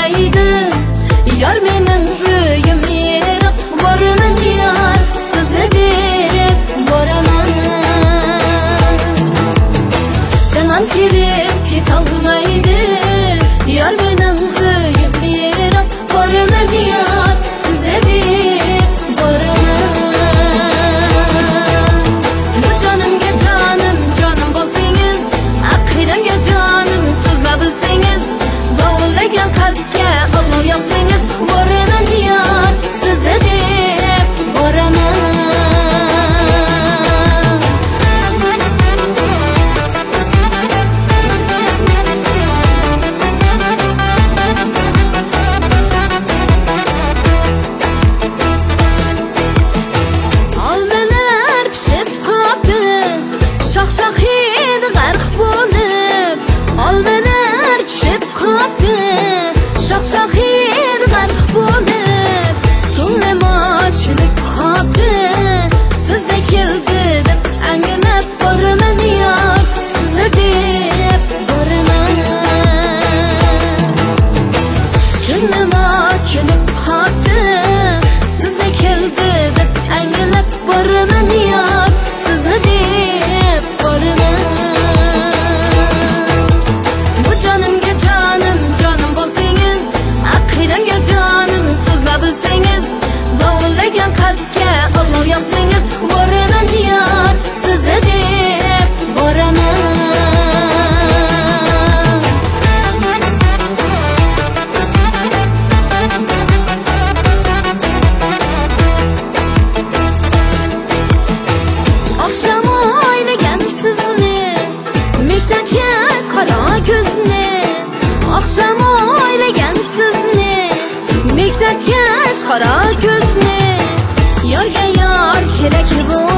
topmaydı. Yar mening rüyim yirik boraman yar, size deb boraman. Canan kelib ketolmaydi. Yar mening rüyim yirik boraman yar, size deb boraman. Bu canımga canım, canım bo'lsangiz, aqidamga canım sizlar bilsangiz, dovulagan qalbga olov yoqsangiz, boraman yar, size deb boraman. Almalar pishib qoldi, shox-shox hidi g'arq bo'lib. Almalar pishib qoldi, shox-shox hidi g'arq bo'lib. Ko'nglim ochilib qoldi, sizga keldi deb anglab boraman yar, sizga deb boraman. Ko'nglim ochilib qoldi, sizga keldi deb anglab boraman yar, sizga deb boraman. Bu canımga canım, canım bo'lsangiz, aqidamga canım sizlar bilsangiz, dovulagan qalbga olov yoqsangiz, boraman yar, sizga deb boraman. Akşam oylagan sizni, mektakkash qora ko'zni. Akşam oylagan sizni, mektakkash qora ko'zni. Yorga yor kerak bu